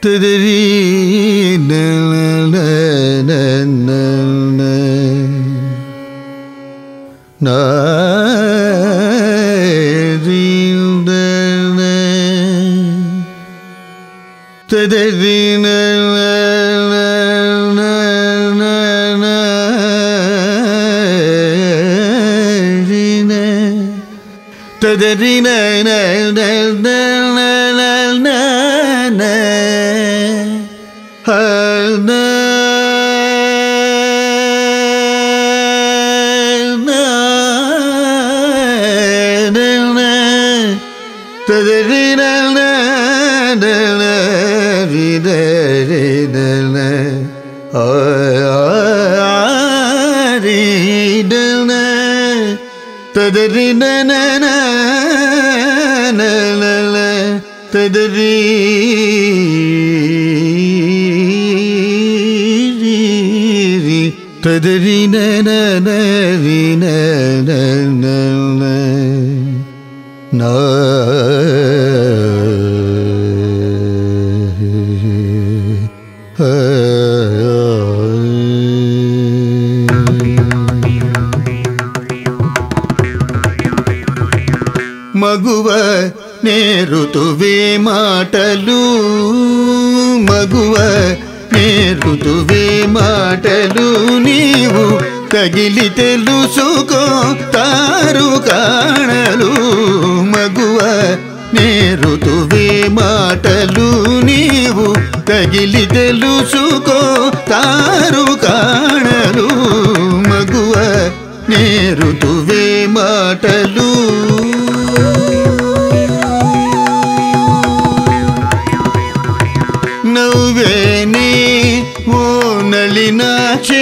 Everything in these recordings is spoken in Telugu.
తదరి మగువ నేరుతువే మాటలు మగువ నేరుతువే మాటలు నీవు తగిలి తెలుసుకో తారు కాణలు మగువ నేరుతువే మాటలు నీవు తగిలి తెలుసుకో తారు కాణలు మగువ నేరుతువే మాటలు నవ్వేనే ఓ నళినాక్షి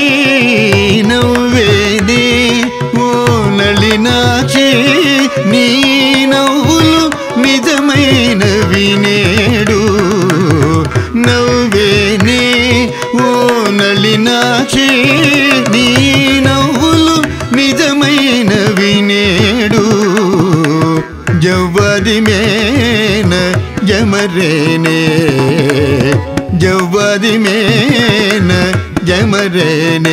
నవ్వేనే ఓ నళినాక్షి నీ నవ్వులు నిజమైనవి నేడు నవ్వేనే ఓ నళినాక్షి నీ నవ్వులు నిజమైనవి నేడు జవ్వది మేన జమరేనే జవ్వది మేన జమరేనే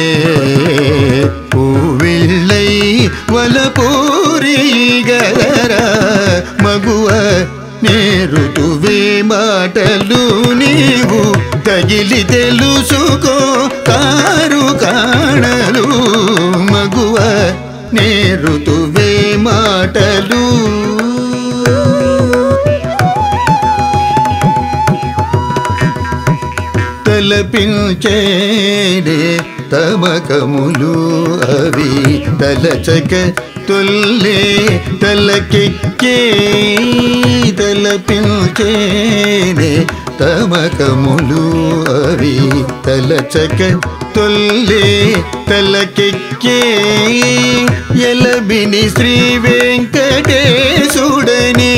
పూవిళ్ళై వలపూరి గదరా మగువ నేరుతువే మాటలు నీవు తగిలి తెలుసుకో తారు కాణలు మగువ నేరుతువే మాటలు తలపించేనే తమకములు అవి తలచక తొల్లే తలకెక్కే తలపించేనే తమకములు అవి తలచక తొల్లే తలకెక్కే ఎలబిని శ్రీ వెంకటేశుడనే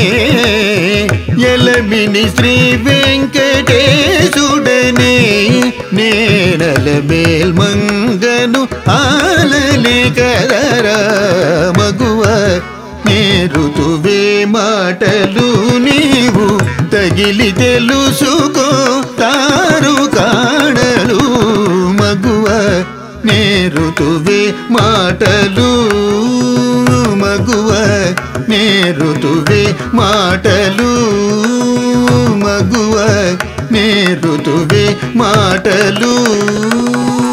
ఎలబిని శ్రీ వెంకటేశుడనే నేనల మేల్మంగను ఆలలే కదరా మగువ నేరుతువే మాటలు నీవు తగిలి తెలుసుకో తారు కాణలు మగువ నేరుతువే మాటలు మగువ నేరుతువే మాటలు మగువ నేరుతువే మాటలు